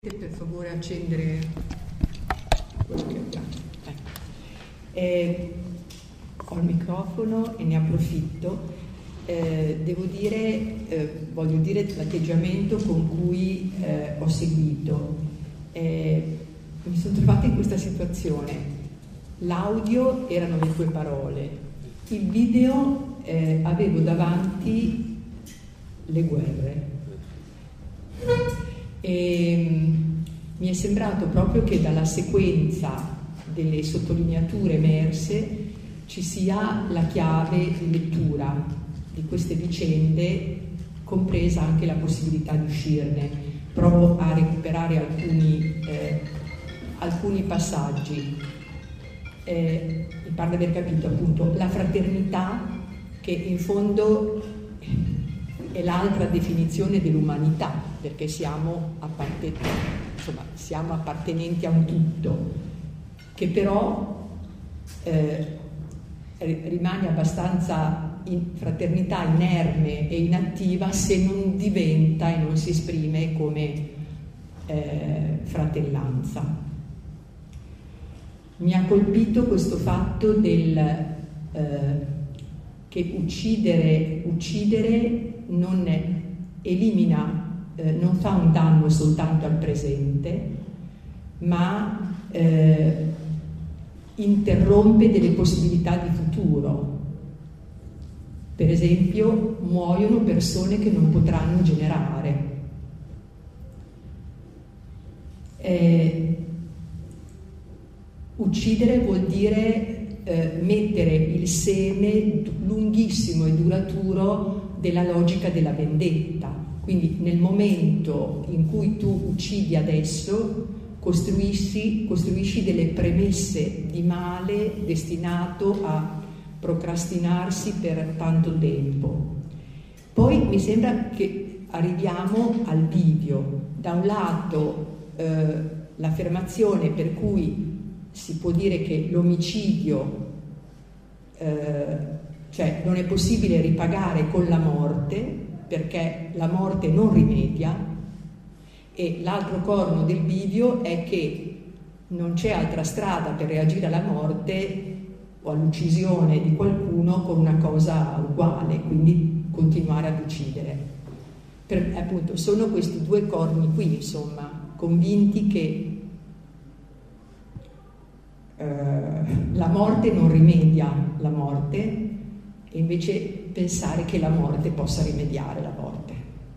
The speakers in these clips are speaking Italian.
Per favore accendere quello che abbiamo. Ho il microfono e ne approfitto. Voglio dire l'atteggiamento con cui ho seguito. Mi sono trovata in questa situazione. L'audio erano le tue parole, il video avevo davanti le guerre. E mi è sembrato proprio che dalla sequenza delle sottolineature emerse ci sia la chiave di lettura di queste vicende, compresa anche la possibilità di uscirne. Provo a recuperare alcuni passaggi. Mi pare di aver capito appunto la fraternità, che in fondo è l'altra definizione dell'umanità, perché siamo appartenenti a un tutto, che però rimane abbastanza fraternità inerme e inattiva se non diventa e non si esprime come fratellanza. Mi ha colpito questo fatto che uccidere non elimina, non fa un danno soltanto al presente, ma interrompe delle possibilità di futuro. Per esempio, muoiono persone che non potranno generare. Uccidere vuol dire mettere il seme lunghissimo e duraturo della logica della vendetta. Quindi nel momento in cui tu uccidi adesso, costruisci delle premesse di male destinato a procrastinarsi per tanto tempo. Poi mi sembra che arriviamo al bivio. Da un lato l'affermazione per cui si può dire che l'omicidio, cioè non è possibile ripagare con la morte, perché la morte non rimedia, e l'altro corno del bivio è che non c'è altra strada per reagire alla morte o all'uccisione di qualcuno con una cosa uguale, quindi continuare ad uccidere. Appunto, sono questi due corni qui, insomma, convinti che la morte non rimedia la morte, e invece pensare che la morte possa rimediare la morte.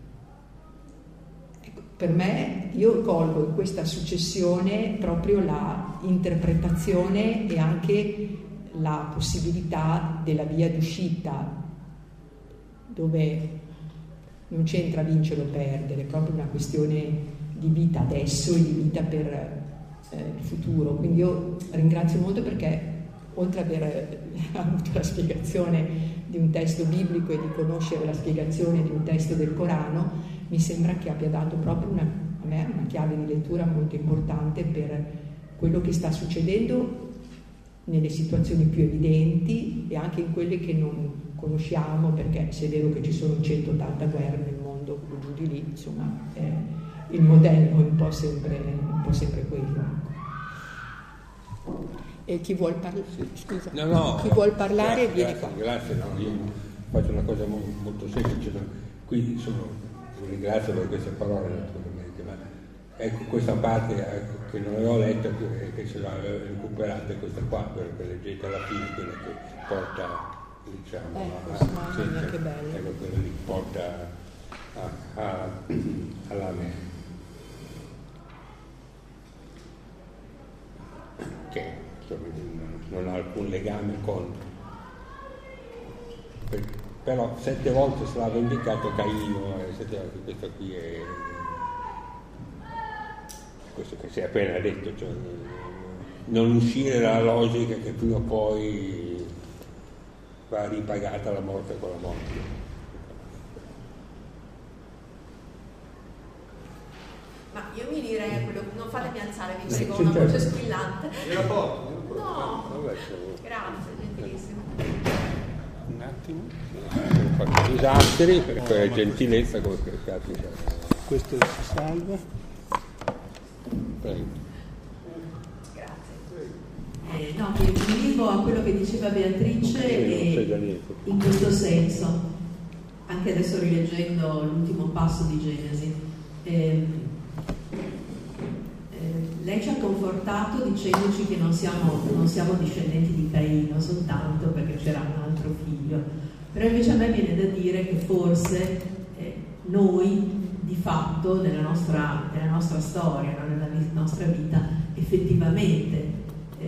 Ecco, per me, io colgo in questa successione proprio la interpretazione e anche la possibilità della via d'uscita, dove non c'entra vincere o perdere, è proprio una questione di vita adesso e di vita per il futuro. Quindi io ringrazio molto, perché oltre ad aver avuto la spiegazione di un testo biblico e di conoscere la spiegazione di un testo del Corano, mi sembra che abbia dato proprio a me una chiave di lettura molto importante per quello che sta succedendo nelle situazioni più evidenti e anche in quelle che non conosciamo, perché se è vero che ci sono 180 guerre nel mondo, giù di lì, insomma, il modello è un po' sempre quello. E chi vuol parlare? Sì. Scusa. No, chi vuol parlare vieni qua. Grazie, no, io faccio una cosa molto semplice. Qui ringrazio per queste parole naturalmente, ma ecco questa parte che non avevo letto, che se l'ha recuperata, è questa qua, perché leggete alla fine, quella che porta, diciamo, che bello. Ecco, quella che porta alla che non ha alcun legame con, però 7 volte sarà vendicato Caino, e 7 volte questo qui è questo che si è appena detto, cioè non uscire dalla logica che prima o poi va ripagata la morte con la morte. Ma io mi direi quello, non fatemi alzare, vi seguo una voce squillante. Gliela porto? No, grazie, gentilissimo. Un attimo, faccio disastri, per gentilezza come per questo si salva. Prego. No, mi univo a quello che diceva Beatrice in questo senso, anche adesso rileggendo l'ultimo passo di Genesi. Lei ci ha confortato dicendoci che non siamo discendenti di Caino soltanto perché c'era un altro figlio, però invece a me viene da dire che forse noi di fatto nella nostra storia, nella nostra vita, effettivamente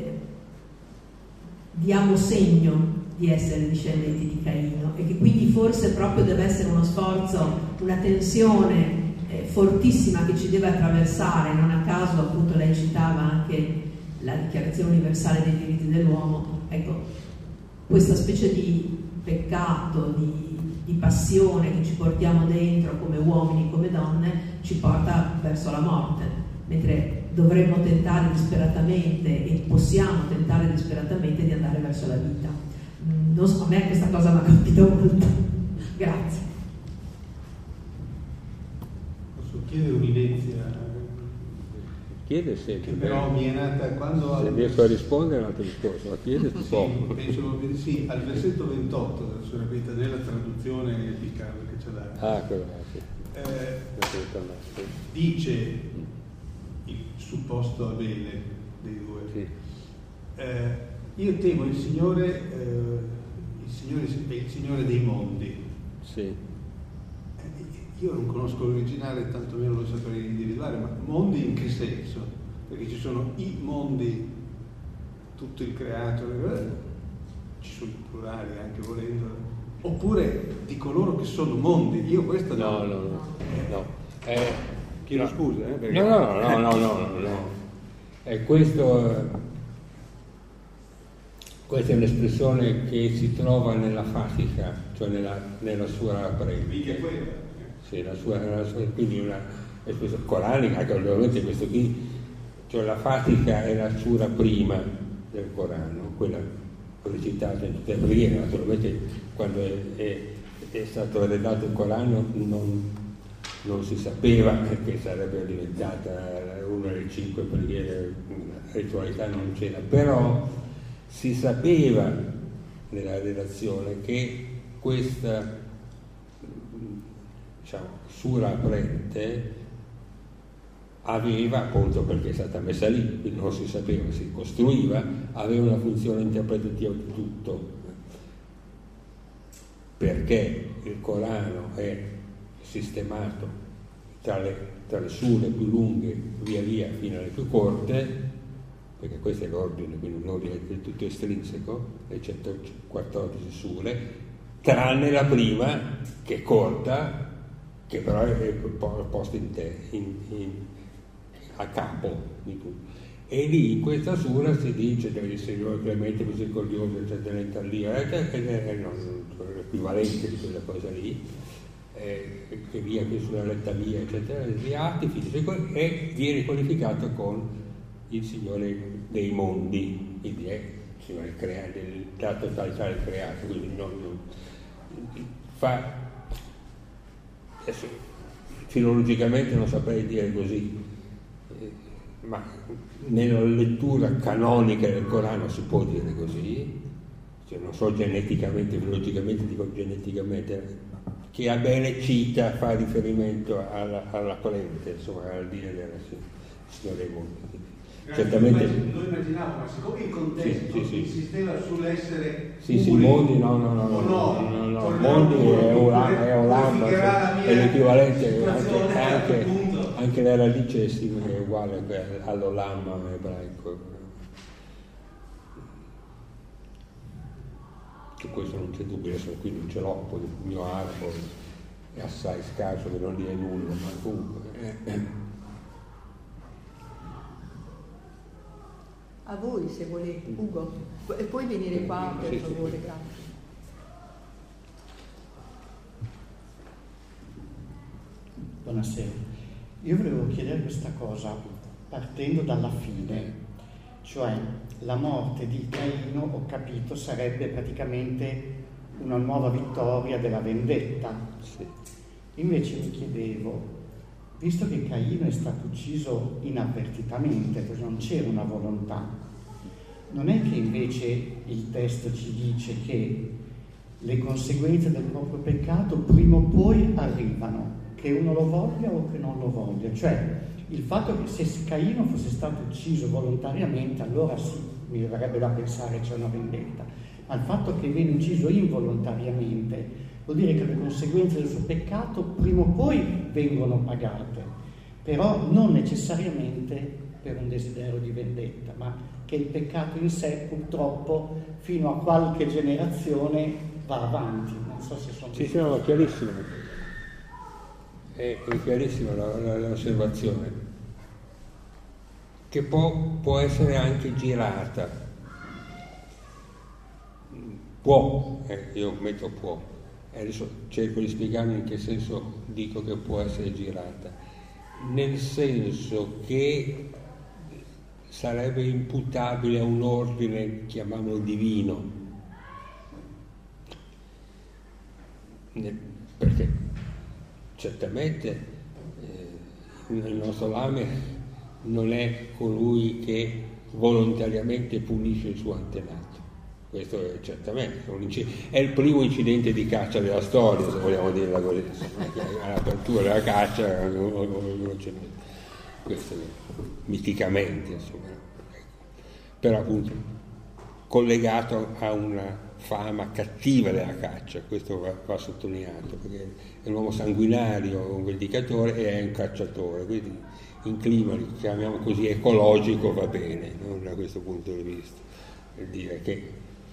diamo segno di essere discendenti di Caino e che quindi forse proprio deve essere uno sforzo, una tensione fortissima che ci deve attraversare. Non a caso appunto lei citava anche la Dichiarazione Universale dei Diritti dell'Uomo. Ecco, questa specie di peccato, di passione che ci portiamo dentro come uomini, come donne, ci porta verso la morte, mentre dovremmo tentare disperatamente e possiamo tentare disperatamente di andare verso la vita. Non so, a me questa cosa mi ha colpito molto. Grazie. Posso chiedere un'inizia? Chiede sempre. Che però mi è nata quando... Se riesco a rispondere è un altro discorso, ma chiede sì, poco. penso sì, al versetto 28 della sua vita, nella traduzione Picardo che c'è da... Ah, quello sì. Dice il supposto Abele dei due. Sì. Io temo il Signore è il Signore dei mondi. Sì. Io non conosco l'originale, tantomeno lo saprei individuare, ma mondi in che senso? Perché ci sono i mondi, tutto il creato, ci sono i plurali anche volendo, oppure di coloro che sono mondi. Io questo No. Chiedo scusa, perché... No. Questa è un'espressione che si trova nella Fatica, cioè nella sua predica. Sì, quindi una espressione coranica, che ovviamente questo qui, cioè la Fatica è la sura prima del Corano, quella recitata in tutte le preghiere. Naturalmente quando è stato redatto il Corano non si sapeva che sarebbe diventata una delle 5 preghiere, la ritualità non c'era, però si sapeva nella redazione che questa sura aprente aveva, appunto perché è stata messa lì, quindi non si sapeva, si costruiva, aveva una funzione interpretativa di tutto, perché il Corano è sistemato tra le sure più lunghe via via fino alle più corte, perché questo è l'ordine, quindi un ordine del tutto estrinseco, le 114 sure, tranne la prima che è corta, che però è posta a capo di tutto. E lì in questa sura si dice del Signore clemente, misericordioso, eccetera, ed è l'equivalente di quella cosa lì, che via che sulla retta via, eccetera, gli atti, e viene qualificato con il Signore dei mondi, quindi è il Signore della totalità del creato, quindi non fa. Adesso, filologicamente non saprei dire così, ma nella lettura canonica del Corano si può dire così, cioè non so geneticamente, filologicamente dico geneticamente, che Abele cita, fa riferimento alla corrente, insomma al dire della Signore dei mondi. Certamente lo immaginavo, ma siccome il contesto insisteva sull'essere mondi no, mondi è Olam, è l'equivalente, anche la radice è uguale all'Olam ebraico. Su questo non c'è dubbio, adesso qui non ce l'ho, poi il mio arabo è assai scarso per non dire nulla, ma comunque A voi se volete, Ugo, e puoi venire qua per favore, grazie. Buonasera, io volevo chiedere questa cosa partendo dalla fine, cioè la morte di Caino, ho capito, sarebbe praticamente una nuova vittoria della vendetta. Sì. Invece mi chiedevo, visto che Caino è stato ucciso inavvertitamente, perché non c'era una volontà, non è che invece il testo ci dice che le conseguenze del proprio peccato prima o poi arrivano, che uno lo voglia o che non lo voglia? Cioè, il fatto che se Caino fosse stato ucciso volontariamente, allora sì, mi verrebbe da pensare c'è una vendetta, ma il fatto che viene ucciso involontariamente vuol dire che le conseguenze del suo peccato prima o poi vengono pagate, però non necessariamente per un desiderio di vendetta, ma che il peccato in sé purtroppo fino a qualche generazione va avanti. Non so se sono... Sì, no, chiarissimo. È chiarissima l'osservazione, che può essere anche girata. Può, io metto può. Adesso cerco di spiegarmi in che senso dico che può essere girata. Nel senso che sarebbe imputabile a un ordine, chiamiamolo divino, perché certamente il nostro lame non è colui che volontariamente punisce il suo antenato, questo è certamente è il primo incidente di caccia della storia, se vogliamo dirla così, all'apertura della caccia questo miticamente, insomma, però appunto collegato a una fama cattiva della caccia, questo va sottolineato, perché è un uomo sanguinario, un vendicatore e è un cacciatore, quindi in clima, chiamiamo così, ecologico va bene, no? Da questo punto di vista, per dire che,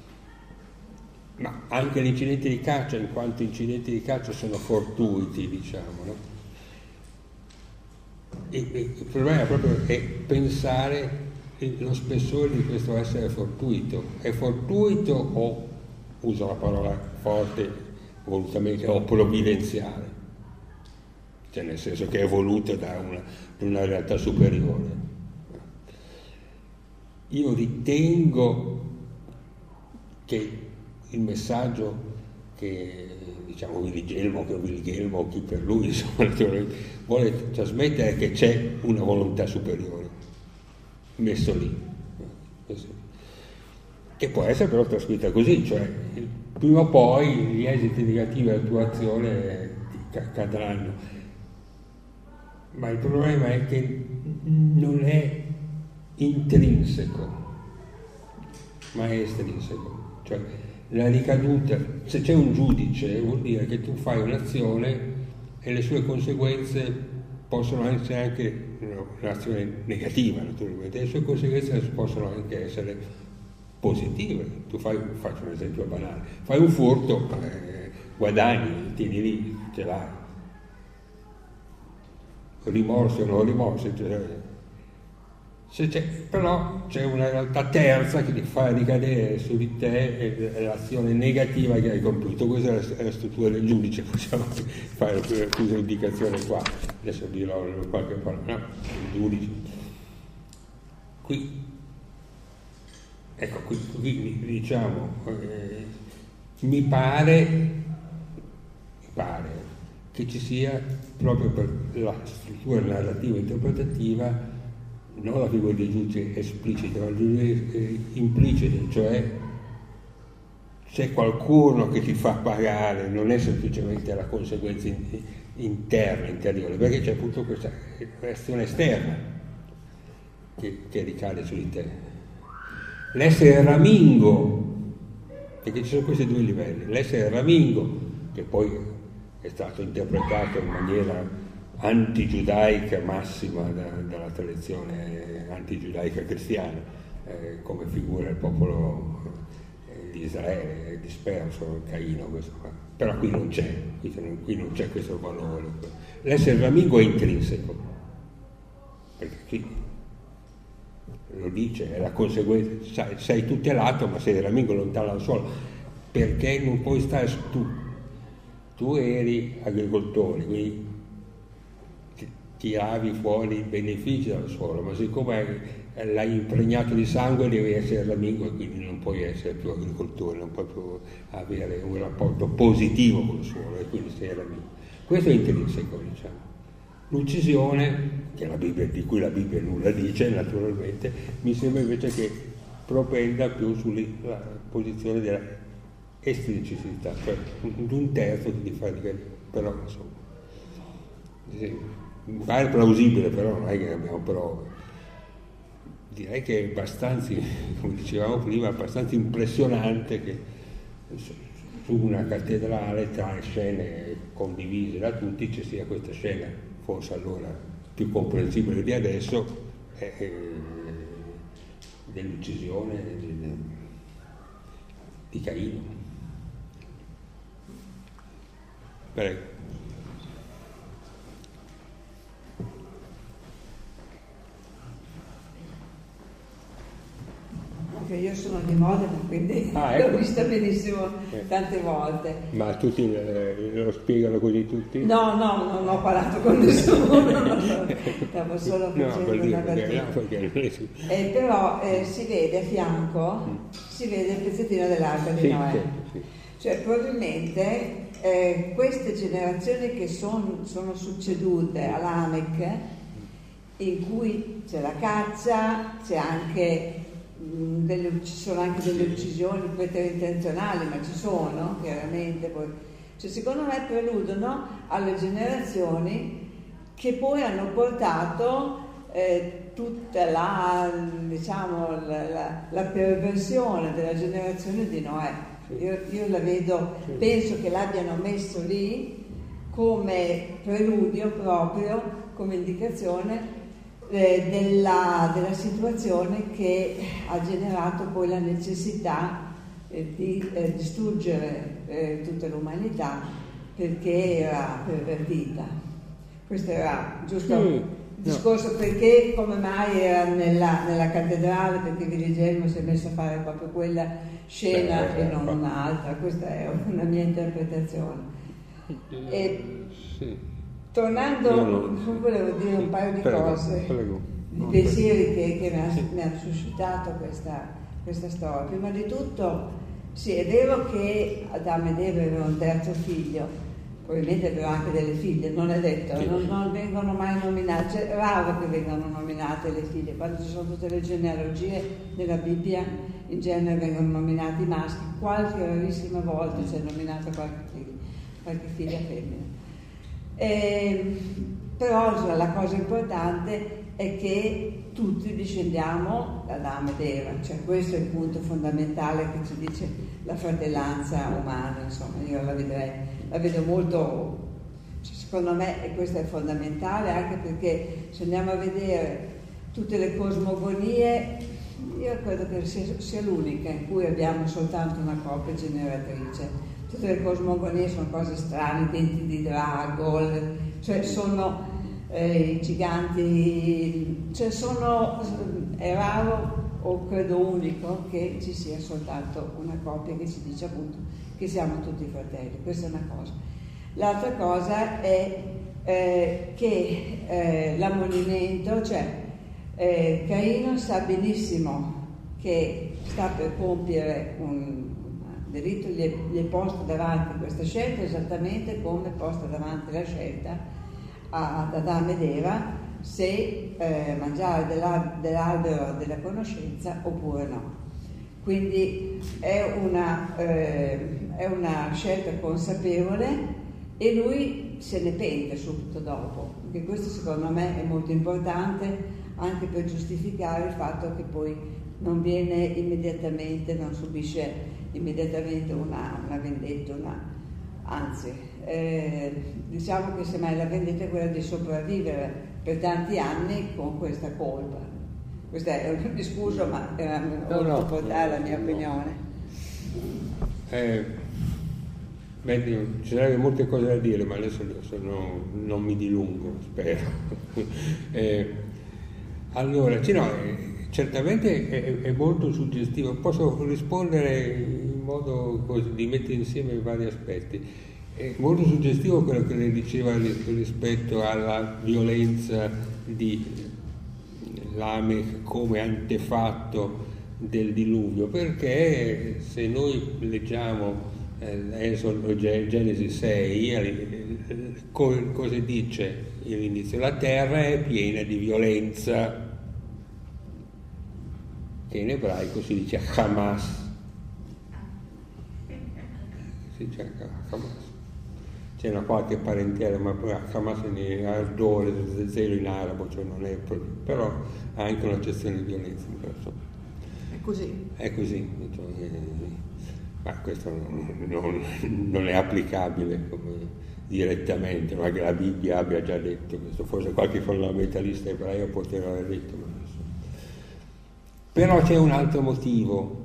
ma anche gli incidenti di caccia, in quanto incidenti di caccia sono fortuiti, diciamo, no? E il problema proprio è pensare lo spessore di questo essere fortuito. È fortuito o, uso la parola forte volutamente, o provvidenziale, cioè nel senso che è voluto da una realtà superiore. Io ritengo che il messaggio che, diciamo, Wilhelm o chi per lui, insomma, vuole trasmettere che c'è una volontà superiore messo lì, che può essere però trascritta così, cioè prima o poi gli esiti negativi dell'attuazione cadranno, ma il problema è che non è intrinseco, ma è estrinseco, cioè la ricaduta, se c'è un giudice vuol dire che tu fai un'azione e le sue conseguenze possono essere anche un'azione negativa, naturalmente, le sue conseguenze possono anche essere positive. Tu faccio un esempio banale, fai un furto, guadagni, tieni lì, ce l'hai. Rimorso o non rimorso, però c'è una realtà terza che ti fa ricadere su di te l'azione negativa che hai compiuto. Questa è la struttura del giudice, possiamo fare questa indicazione qua, adesso dirò qualche parola, no? Il giudice. Qui diciamo, mi pare che ci sia, proprio per la struttura narrativa interpretativa, non la figura di giudice esplicita, ma il giudice implicito, cioè c'è qualcuno che ti fa pagare, non è semplicemente la conseguenza interna, interiore, perché c'è appunto questa reazione esterna che ricade su di te. L'essere ramingo, perché ci sono questi due livelli, l'essere ramingo, che poi è stato interpretato in maniera antigiudaica massima dalla tradizione antigiudaica cristiana, come figura il popolo di Israele disperso, Caino, questo qua. Però qui non c'è questo valore. L'essere ramingo è intrinseco, perché qui lo dice, è la conseguenza, sei tutelato ma sei ramingo lontano dal suolo, perché non puoi stare tu eri agricoltore, quindi tiravi fuori i benefici dal suolo, ma siccome l'hai impregnato di sangue devi essere ramingo e quindi non puoi essere più agricoltore, non puoi più avere un rapporto positivo col suolo e quindi sei ramingo. Questo è intrinseco, diciamo. L'uccisione, di cui la Bibbia nulla dice naturalmente, mi sembra invece che propenda più sulla posizione della esteticità, cioè un terzo di fare, però insomma mi pare plausibile, però non è che abbiamo prove. Direi che è abbastanza, come dicevamo prima, abbastanza impressionante che su una cattedrale tra le scene condivise da tutti ci sia questa scena, forse allora più comprensibile di adesso, dell'uccisione di Caino. Prego. Io sono di Modena, quindi ecco. l'ho vista benissimo tante volte. Ma tutti lo spiegano così tutti? No, non ho parlato con nessuno, stavo solo facendo una battuta. Però si vede a fianco, si vede il pezzettino dell'arca di Noè. Sì. Cioè probabilmente queste generazioni che sono succedute a Lamech, in cui c'è la caccia, c'è anche ci sono anche delle uccisioni preterintenzionali, ma ci sono chiaramente poi. Cioè, secondo me preludono alle generazioni che poi hanno portato tutta la perversione della generazione di Noè. Io la vedo, penso che l'abbiano messo lì come preludio proprio, come indicazione della situazione che ha generato poi la necessità di distruggere tutta l'umanità perché era pervertita. Questo era giusto il discorso, perché come mai era nella cattedrale, perché Virigelmo si è messo a fare proprio quella scena e non un'altra. Questa è una mia interpretazione. Tornando, volevo dire un paio di cose, di pensieri che mi ha suscitato questa storia. Prima di tutto, sì, è vero che Adamo ed Eva avevano un terzo figlio, probabilmente avevano anche delle figlie, non è detto, non vengono mai nominate, cioè, è raro che vengano nominate le figlie. Quando ci sono tutte le genealogie nella Bibbia, in genere vengono nominati i maschi, qualche rarissima volta c'è nominato qualche figlia femmina. Però la cosa importante è che tutti discendiamo da Adamo ed Eva, cioè questo è il punto fondamentale che ci dice la fratellanza umana. Insomma, io la vedo molto, cioè, secondo me, e questo è fondamentale, anche perché se andiamo a vedere tutte le cosmogonie, io credo che sia l'unica in cui abbiamo soltanto una coppia generatrice. Tutte le cosmogonie sono cose strane, denti di drago, cioè sono i giganti, cioè è raro o credo unico che ci sia soltanto una coppia che ci dice appunto che siamo tutti fratelli. Questa è una cosa. L'altra cosa è che l'ammonimento, cioè Caino sa benissimo che sta per compiere un delitto, gli è posta davanti questa scelta esattamente come è posta davanti la scelta ad Adamo ed Eva se mangiare dell'albero della conoscenza oppure no. Quindi è una scelta consapevole e lui se ne pente subito dopo, perché questo secondo me è molto importante anche per giustificare il fatto che poi non viene immediatamente, non subisce immediatamente una vendetta, anzi diciamo che semmai la vendetta è quella di sopravvivere per tanti anni con questa colpa. Questo è un discorso, ma era molto portare la mia opinione. Ci sarebbero molte cose da dire, ma adesso non mi dilungo, spero. Allora, certamente è molto suggestivo. Posso rispondere in modo così, di mettere insieme vari aspetti. È molto suggestivo quello che lei diceva rispetto alla violenza di Lamech come antefatto del diluvio, perché se noi leggiamo Genesi 6, cosa dice all'inizio? La terra è piena di violenza, che in ebraico si dice Hamas. Si dice Hamas. C'è una qualche parentela, ma Hamas è ardore, zelo in arabo, cioè non è proprio, però ha anche un'accezione di violenza. È così. È così, ma questo non è applicabile direttamente, ma che la Bibbia abbia già detto questo, forse qualche fondamentalista ebreo poteva aver detto, ma non so. Però c'è un altro motivo,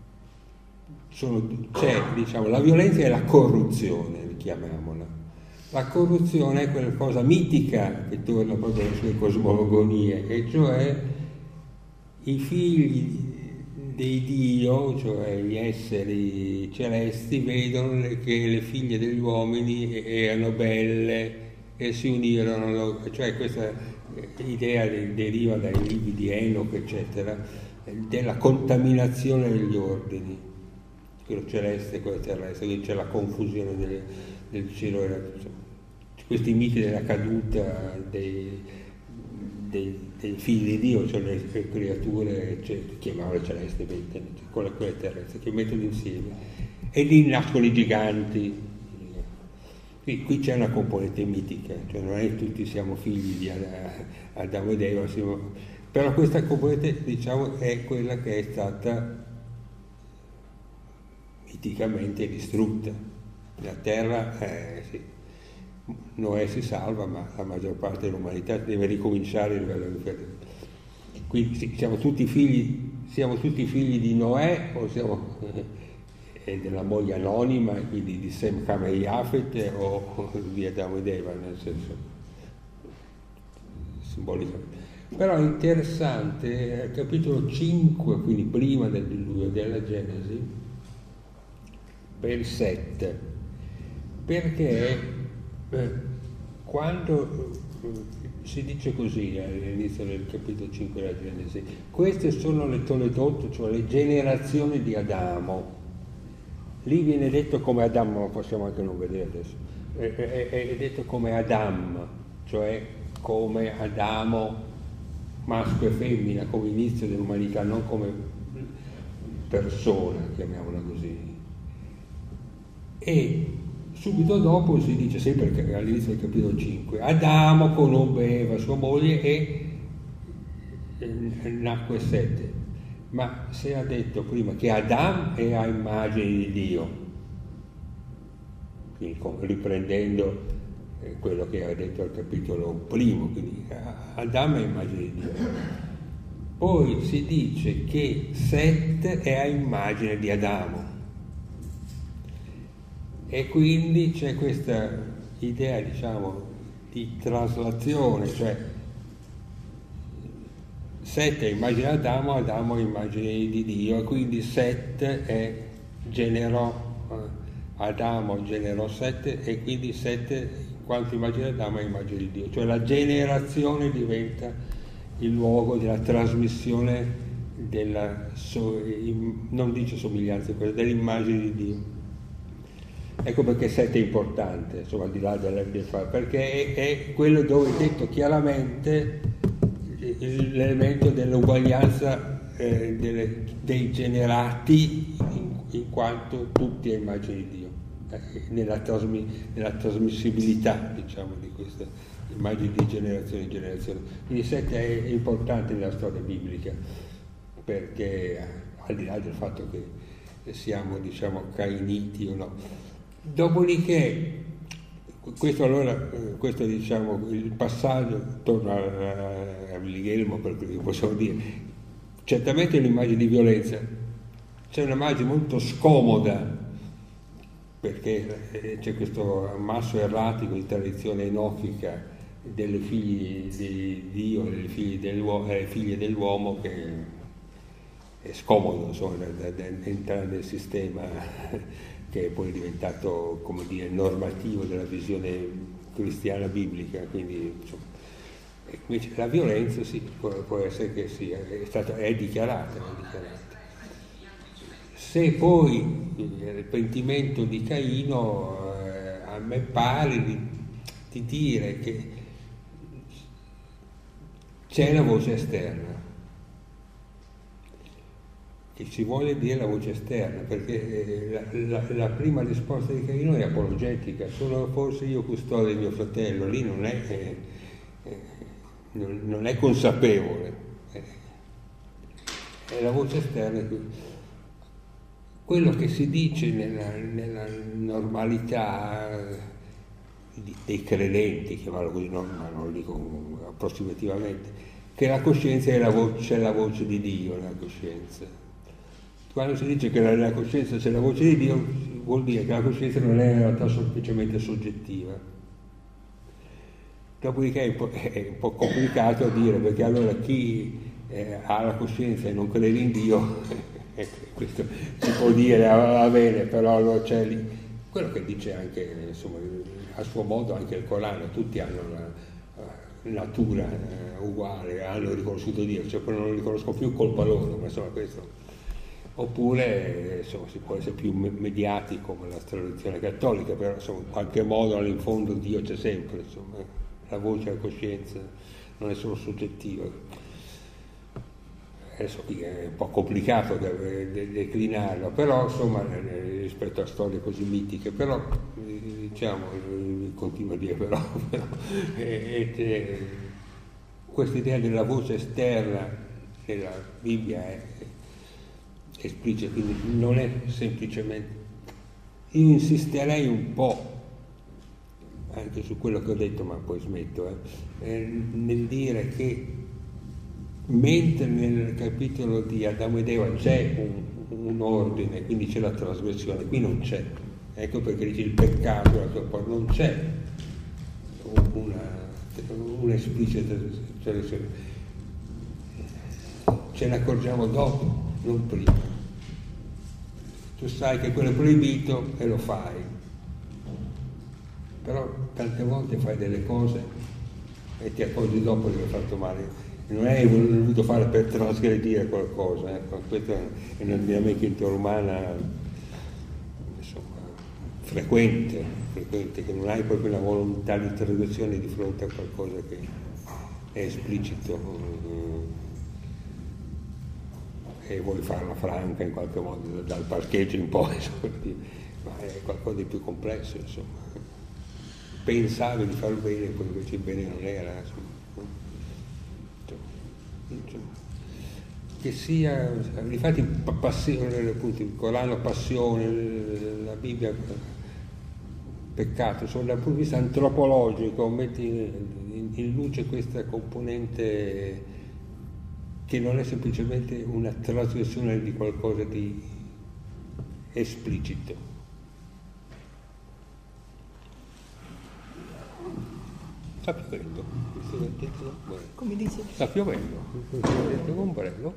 c'è, diciamo, la violenza e la corruzione, chiamiamola. La corruzione è quella cosa mitica che torna proprio alle sue cosmogonie, e cioè i figli di Dio, cioè gli esseri celesti, vedono che le figlie degli uomini erano belle e si unirono, cioè questa idea deriva dai libri di Enoch, eccetera, della contaminazione degli ordini, quello celeste e quello terrestre, quindi c'è la confusione del cielo e questi miti della caduta dei figli di Dio, cioè le creature, chiamavole celesti, quelle terrestri, che mettono insieme, e lì nascono i giganti. Qui c'è una componente mitica, cioè non è che tutti siamo figli di Adamo ed Eva, però questa componente, diciamo, è quella che è stata miticamente distrutta. La terra, sì. Noè si salva, ma la maggior parte dell'umanità deve ricominciare a livello inferiore. Quindi sì, siamo tutti figli di Noè, o siamo della moglie anonima, quindi di Sem, Ham e Jafet, o di Adamo ed Eva, nel senso simbolicamente. Però è interessante, al capitolo 5, quindi prima del diluvio della Genesi, per 7, perché quando si dice così all'inizio del capitolo 5 della Genesi, queste sono le Toledot, cioè le generazioni di Adamo. Lì viene detto come Adamo, lo possiamo anche non vedere adesso, è detto come Adam, cioè come Adamo, maschio e femmina, come inizio dell'umanità, non come persona, chiamiamola così. E subito dopo si dice, sempre all'inizio del capitolo 5, Adamo conobbe Eva, sua moglie, e nacque Sete. Ma si è detto prima che Adam è a immagine di Dio, quindi riprendendo quello che ha detto al capitolo primo, quindi Adam è a immagine di Dio. Poi si dice che Set è a immagine di Adamo. E quindi c'è questa idea, diciamo, di traslazione, cioè Set è immagine di Adamo, Adamo è immagine di Dio, e quindi Set generò Adamo, generò Set, e quindi Set, in quanto immagine di Adamo, è immagine di Dio. Cioè la generazione diventa il luogo della trasmissione della, non dice somiglianza, dell'immagine di Dio. Ecco perché Set è importante, insomma, al di là del fatto, perché è quello dove è detto chiaramente l'elemento dell'uguaglianza dei generati in quanto tutti a immagine di Dio, nella trasmissibilità, diciamo, di questa immagine di generazione in generazione. Quindi Set è importante nella storia biblica, perché al di là del fatto che siamo, diciamo, cainiti o no. Dopodiché, questo diciamo il passaggio torna a Wilhelmo, perché possiamo dire, certamente l'immagine di violenza, c'è un'immagine molto scomoda, perché c'è questo ammasso erratico di tradizione enochica delle figlie di Dio e delle figlie dell'uomo, che è scomodo, insomma, da entrare nel sistema che è poi diventato, come dire, normativo della visione cristiana biblica. Quindi, insomma, invece la violenza sì, può essere che sia, è dichiarata. Se poi il pentimento di Caino a me pare di dire che c'è la voce esterna, che si vuole dire la voce esterna, perché la prima risposta di Caino è apologetica: sono forse io custode di mio fratello, lì non è consapevole, è la voce esterna. Quello che si dice nella normalità dei credenti, chiamarlo così, ma non lo dico approssimativamente, che la coscienza è la voce di Dio, la coscienza. Quando si dice che nella coscienza c'è la voce di Dio, vuol dire che la coscienza non è in realtà semplicemente soggettiva. Dopodiché è un po' complicato a dire, perché allora chi ha la coscienza e non crede in Dio, questo si può dire, va bene, però allora c'è lì. Quello che dice anche, insomma, a suo modo anche il Corano: tutti hanno una natura uguale, hanno riconosciuto Dio, cioè poi non lo riconosco più, colpa loro, ma insomma questo. Oppure insomma, si può essere più mediati come la tradizione cattolica, però insomma, in qualche modo all'infondo Dio c'è sempre, insomma, la voce, la coscienza non è solo soggettiva. Adesso qui è un po' complicato declinarlo, però insomma rispetto a storie così mitiche, però diciamo, continuo a dire però questa idea della voce esterna della Bibbia è esplicita, quindi non è semplicemente. Io insisterei un po' anche su quello che ho detto, ma poi smetto, nel dire che mentre nel capitolo di Adamo ed Eva c'è un ordine, quindi c'è la trasgressione, qui non c'è. Ecco perché dice il peccato, non c'è un'esplicita trasgressione. Ce ne accorgiamo dopo, non prima. Tu sai che quello è proibito e lo fai, però tante volte fai delle cose e ti accorgi dopo di aver fatto male. Non hai voluto fare per trasgredire qualcosa, ecco. Questa è una dinamica umana, insomma, frequente, che non hai proprio una volontà di trasgressione di fronte a qualcosa che è esplicito e vuoi farla franca in qualche modo dal parcheggio in poi, ma è qualcosa di più complesso, insomma. Pensavi di far bene, poi invece il bene non era, insomma. Che sia, infatti passione, appunto, il Corano passione, la Bibbia peccato, insomma, dal punto di vista antropologico metti in luce questa componente che non è semplicemente una trasgressione di qualcosa di esplicito. Sta piovendo. Come dici? Sta piovendo. Ombrello.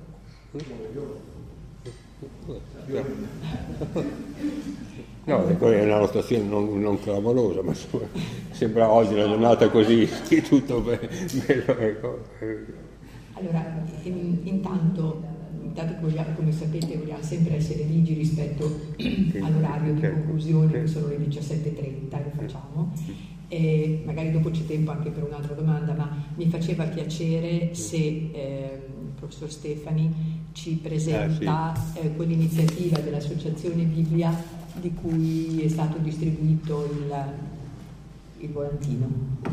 No, è una rotazione non clamorosa, ma insomma, sembra oggi una giornata così, che tutto bello, ecco. Allora, intanto che vogliamo, come sapete, vogliamo sempre essere ligi rispetto all'orario di conclusione, che sono le 17:30, lo facciamo. E magari dopo c'è tempo anche per un'altra domanda, ma mi faceva piacere se il professor Stefani ci presenta quell'iniziativa dell'Associazione Bibbia di cui è stato distribuito il volantino.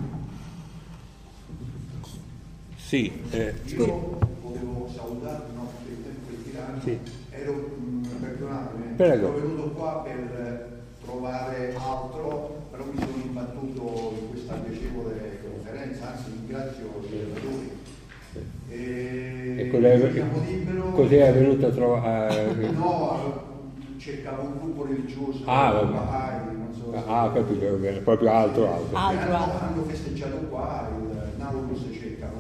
Sì, io volevo salutarvi, no, perché il tempo è tirato. Sì. Perdonatemi, Prego. sono venuto qua per trovare altro, però mi sono imbattuto in questa piacevole conferenza, anzi ringrazio i relatori. Così è venuto a trovare? No, cercavo un gruppo religioso, non so capito, proprio altro. Hanno festeggiato qua, il Nautilus cerca,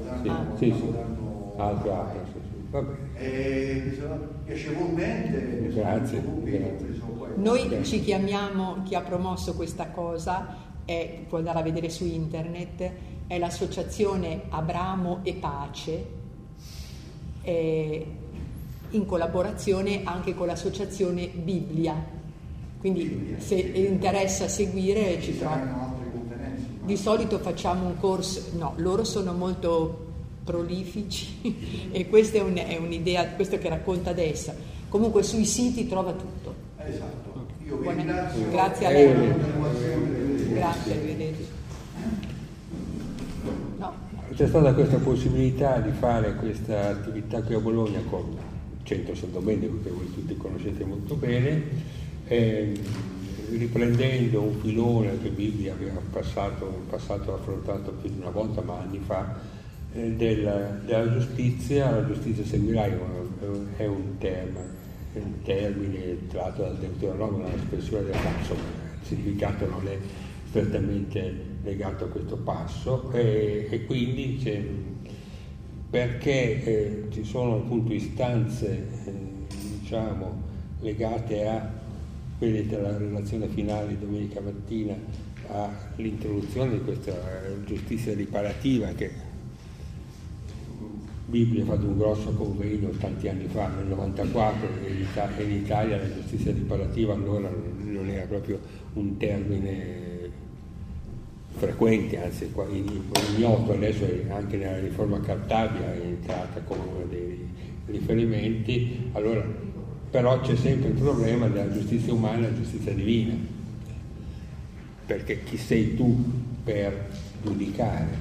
altro. Vabbè. Piacevolmente. Grazie. Noi ci chiamiamo, chi ha promosso questa cosa, può andare a vedere su internet, è l'associazione Abramo e Pace, in collaborazione anche con l'associazione Bibbia. Quindi se interessa seguire ci trova. di solito facciamo un corso, no, loro sono molto prolifici e questa è un'idea, questo che racconta adesso. Comunque sui siti trova tutto. Esatto. Io vi ringrazio. Grazie a lei. Grazie, arrivederci. No. C'è stata questa possibilità di fare questa attività qui a Bologna con il Centro San Domenico, che voi tutti conoscete molto bene, riprendendo un filone che Bibbia aveva affrontato più di una volta, ma anni fa, della giustizia. La giustizia seguirà è un termine tratto dal Deuteronomio, una espressione del passo, il significato non è strettamente legato a questo passo, e quindi perché ci sono appunto istanze diciamo legate a quelle della relazione finale di domenica mattina, all'introduzione di questa giustizia riparativa, che Bibbia ha fatto un grosso convegno tanti anni fa, nel 94, e in Italia la giustizia riparativa allora non era proprio un termine frequente, anzi ignoto. Adesso anche nella riforma Cartabia è entrata come uno dei riferimenti. Allora, però c'è sempre il problema della giustizia umana e la giustizia divina, perché chi sei tu per giudicare?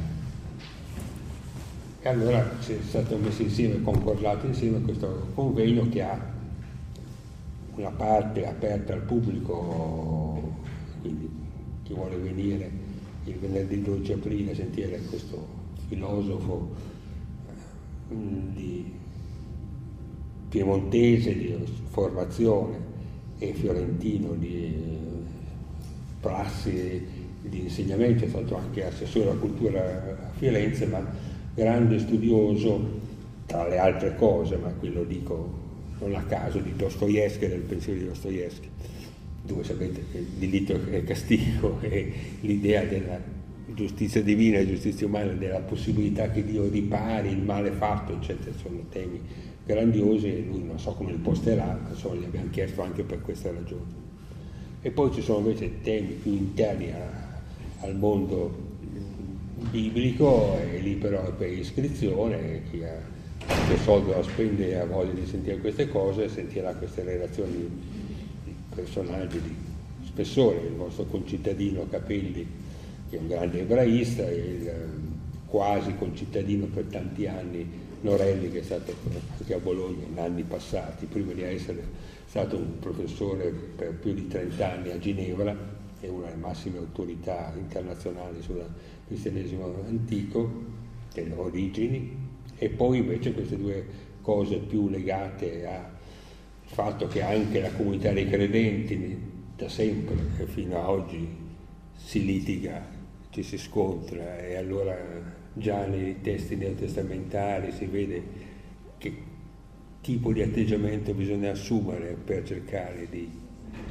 E allora c'è stato messo insieme, concordato insieme questo convegno che ha una parte aperta al pubblico, quindi chi vuole venire il venerdì 12 aprile a sentire questo filosofo piemontese di formazione e fiorentino di prassi di insegnamento, è stato anche assessore alla cultura a Firenze, ma grande studioso, tra le altre cose, ma qui lo dico non a caso, di Dostoevskij, del pensiero di Dostoevskij, dove sapete che il diritto e castigo e l'idea della giustizia divina e giustizia umana, della possibilità che Dio ripari il male fatto, eccetera, sono temi grandiosi, e lui non so come li posterà, insomma gli abbiamo chiesto anche per questa ragione. E poi ci sono invece temi più interni al mondo biblico, e lì però è per iscrizione, chi ha qualche soldo da spendere e ha voglia di sentire queste cose sentirà queste relazioni di personaggi di spessore. Il vostro concittadino Capelli, che è un grande ebraista, e il quasi concittadino per tanti anni Norelli, che è stato anche a Bologna in anni passati, prima di essere stato un professore per più di 30 anni a Ginevra, è una delle massime autorità internazionali sul cristianesimo antico, delle origini. E poi invece queste due cose più legate al fatto che anche la comunità dei credenti da sempre e fino a oggi si litiga, ci si scontra, e allora già nei testi neotestamentari si vede che tipo di atteggiamento bisogna assumere per cercare di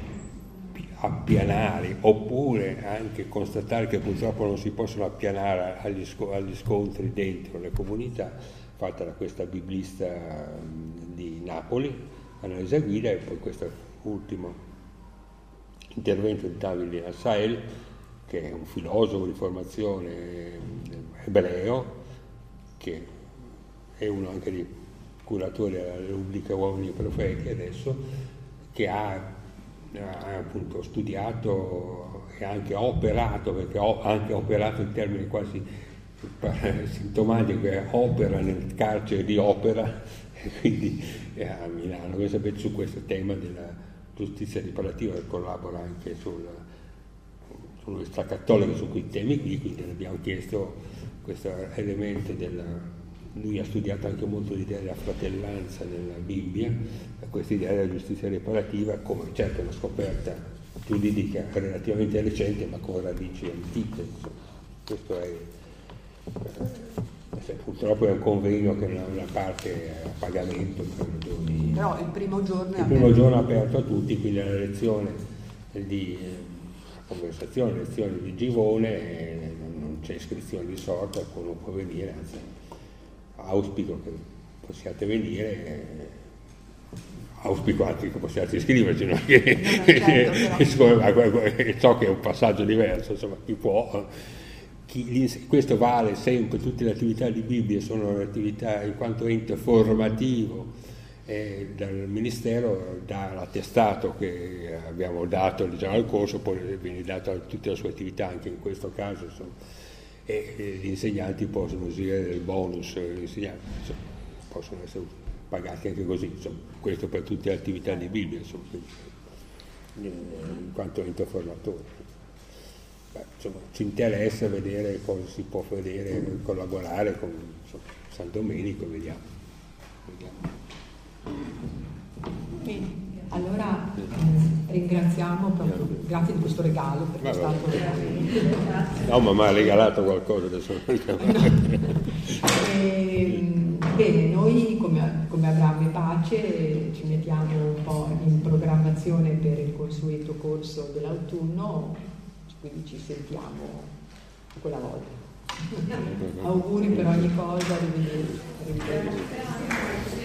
appianare, oppure anche constatare che purtroppo non si possono appianare agli scontri dentro le comunità, fatta da questa biblista di Napoli, Annalisa Guida, e poi questo ultimo intervento di David Assael, che è un filosofo di formazione ebreo, che è uno anche dei curatori della rubrica Uomini e Profeti adesso, che ha appunto studiato e anche operato, perché ha anche operato in termini quasi sintomatici, opera nel carcere di Opera, e quindi a Milano. Voi sapete, su questo tema della giustizia riparativa collabora anche sull'Università Cattolica su quei temi qui, quindi abbiamo chiesto questo elemento lui ha studiato anche molto l'idea della fratellanza nella Bibbia, questa idea della giustizia riparativa come certo una scoperta giuridica relativamente recente, ma con radici antiche. Questo è purtroppo è un convegno che non ha una parte a pagamento per ragioni. Però il primo giorno è aperto a tutti, quindi la lezione di conversazione, lezione di Givone, non c'è iscrizione di sorta, uno può venire, anzi auspico che possiate venire, auspico anche che possiate iscriverci, no? So che è un passaggio diverso, insomma, chi può, questo vale sempre, tutte le attività di Bibbia sono attività in quanto ente formativo, dal Ministero dà l'attestato che abbiamo dato già al corso, poi viene dato a tutte le sue attività, anche in questo caso, insomma, e gli insegnanti possono usare del bonus, gli insegnanti possono essere pagati anche così, insomma, questo per tutte le attività di Bibbia, insomma, in quanto ente formatore. Insomma, ci interessa vedere cosa si può vedere, collaborare con San Domenico, vediamo. Bene, allora ringraziamo proprio, grazie di questo regalo perché è stato veramente. No, ma mi ha regalato qualcosa adesso. Bene, noi come Abramo e Pace ci mettiamo un po' in programmazione per il consueto corso dell'autunno, quindi ci sentiamo quella volta. Auguri per ogni cosa, arrivederci.